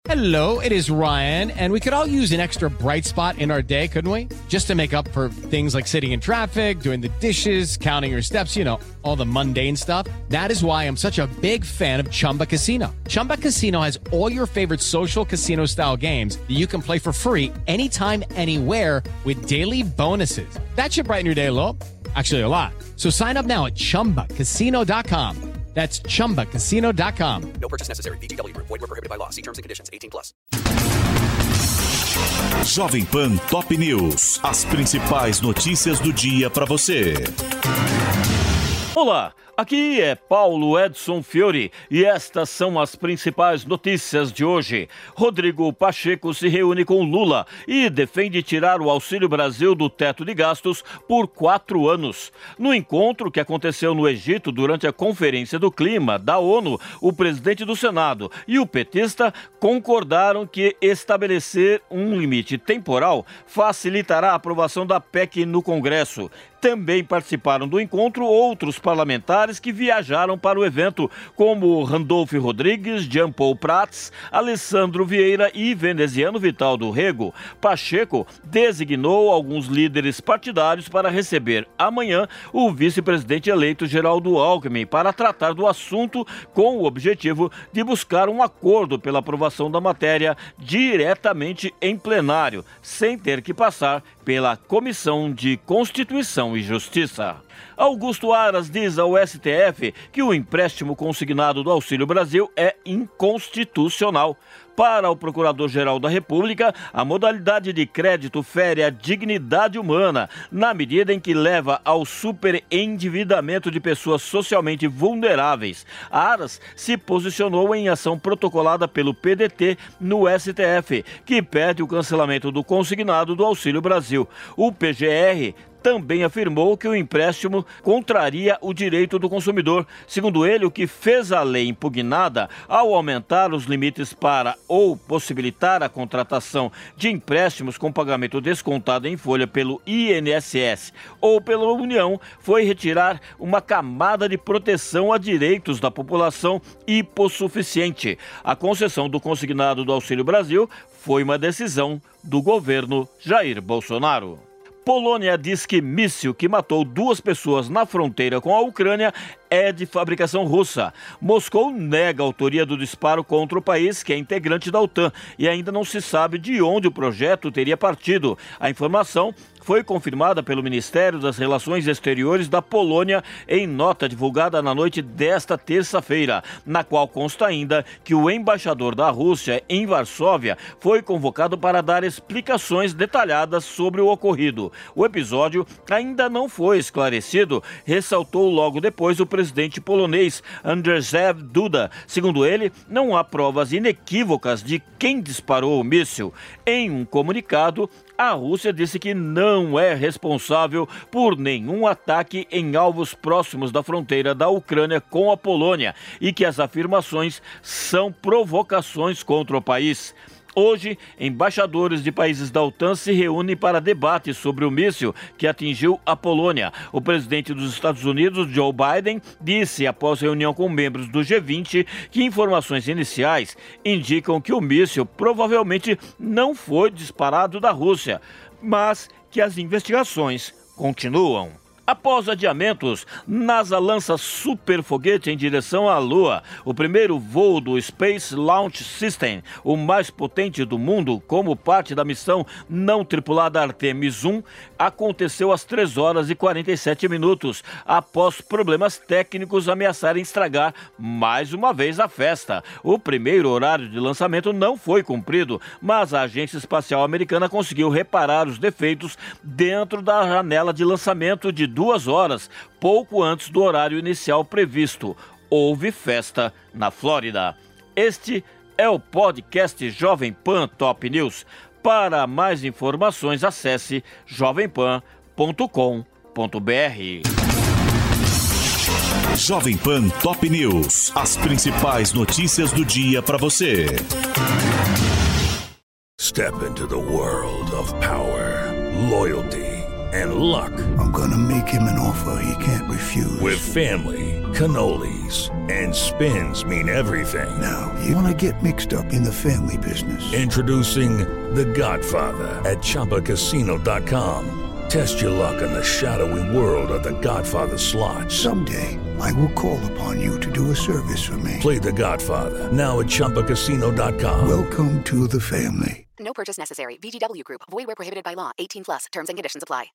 Hello, it is Ryan, and we could all use an extra bright spot in our day, couldn't we? Just to make up for things like sitting in traffic, doing the dishes, counting your steps, you know, all the mundane stuff. That is why I'm such a big fan of Chumba Casino. Chumba Casino has all your favorite social casino-style games that you can play for free anytime, anywhere with daily bonuses. That should brighten your day a little. Actually, a lot. So sign up now at ChumbaCasino.com. That's ChumbaCasino.com. No purchase necessary. VGW Group. Void where prohibited by law. See terms and conditions. 18+. Jovem Pan Top News. As principais notícias do dia para você. Olá, aqui é Paulo Edson Fiore e estas são as principais notícias de hoje. Rodrigo Pacheco se reúne com Lula e defende tirar o Auxílio Brasil do teto de gastos por 4 anos. No encontro que aconteceu no Egito durante a Conferência do Clima da ONU, o presidente do Senado e o petista concordaram que estabelecer um limite temporal facilitará a aprovação da PEC no Congresso. Também participaram do encontro outros parlamentares que viajaram para o evento, como Randolfo Rodrigues, Jean Paul Prats, Alessandro Vieira e veneziano Vital do Rego. Pacheco designou alguns líderes partidários para receber amanhã o vice-presidente eleito Geraldo Alckmin para tratar do assunto com o objetivo de buscar um acordo pela aprovação da matéria diretamente em plenário, sem ter que passar pela Comissão de Constituição e Justiça. Augusto Aras diz ao STF que o empréstimo consignado do Auxílio Brasil é inconstitucional. Para o Procurador-Geral da República, a modalidade de crédito fere a dignidade humana, na medida em que leva ao superendividamento de pessoas socialmente vulneráveis. Aras se posicionou em ação protocolada pelo PDT no STF, que pede o cancelamento do consignado do Auxílio Brasil. O PGR também afirmou que o empréstimo contraria o direito do consumidor. Segundo ele, o que fez a lei impugnada ao aumentar os limites para ou possibilitar a contratação de empréstimos com pagamento descontado em folha pelo INSS ou pela União foi retirar uma camada de proteção a direitos da população hipossuficiente. A concessão do consignado do Auxílio Brasil foi uma decisão do governo Jair Bolsonaro. Polônia diz que míssil que matou 2 pessoas na fronteira com a Ucrânia é de fabricação russa. Moscou nega a autoria do disparo contra o país, que é integrante da OTAN, e ainda não se sabe de onde o projeto teria partido. A informação foi confirmada pelo Ministério das Relações Exteriores da Polônia em nota divulgada na noite desta terça-feira, na qual consta ainda que o embaixador da Rússia em Varsóvia foi convocado para dar explicações detalhadas sobre o ocorrido. O episódio ainda não foi esclarecido, ressaltou logo depois o presidente polonês Andrzej Duda. Segundo ele, não há provas inequívocas de quem disparou o míssil. Em um comunicado, a Rússia disse que não é responsável por nenhum ataque em alvos próximos da fronteira da Ucrânia com a Polônia e que as afirmações são provocações contra o país. Hoje, embaixadores de países da OTAN se reúnem para debate sobre o míssil que atingiu a Polônia. O presidente dos Estados Unidos, Joe Biden, disse após reunião com membros do G20 que informações iniciais indicam que o míssil provavelmente não foi disparado da Rússia, mas que as investigações continuam. Após adiamentos, NASA lança superfoguete em direção à Lua. O primeiro voo do Space Launch System, o mais potente do mundo, como parte da missão não tripulada Artemis 1, aconteceu às 3 horas e 47 minutos, após problemas técnicos ameaçarem estragar mais uma vez a festa. O primeiro horário de lançamento não foi cumprido, mas a Agência Espacial Americana conseguiu reparar os defeitos dentro da janela de lançamento de 2 horas, pouco antes do horário inicial previsto. Houve festa na Flórida. Este é o podcast Jovem Pan Top News. Para mais informações, acesse jovempan.com.br. Jovem Pan Top News. As principais notícias do dia para você. Step into the world of power, loyalty and luck. I'm gonna make him an offer he can't refuse. With family, cannolis, and spins mean everything. Now, you wanna get mixed up in the family business. Introducing The Godfather at ChumbaCasino.com. Test your luck in the shadowy world of The Godfather slot. Someday, I will call upon you to do a service for me. Play The Godfather now at ChumbaCasino.com. Welcome to the family. No purchase necessary. VGW Group. Void where prohibited by law. 18+. Terms and conditions apply.